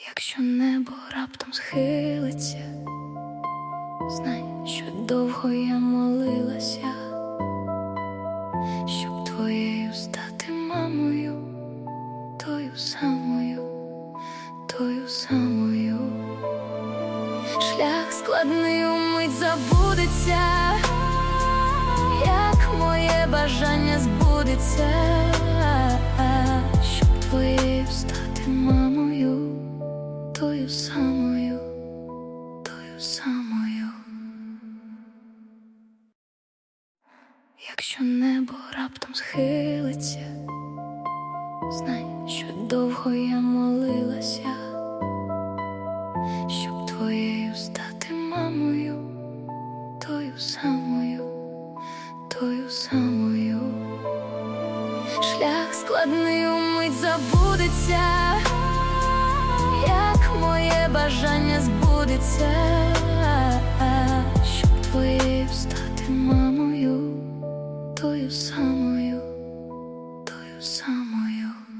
Якщо небо раптом схилиться, знай, що довго я молилася, щоб твоєю стати мамою, тою самою, тою самою. Шлях складний умить забудеться, як моє бажання збудеться, щоб твоєю стати мамою, тою самою, тою самою. Якщо небо раптом схилиться, знай, що довго я молилася, щоб твоєю стати мамою, тою самою, тою самою. Шлях складний умить забудеться, як моє бажання збудеться, щоб твоєю стати мамою, тою самою, тою самою.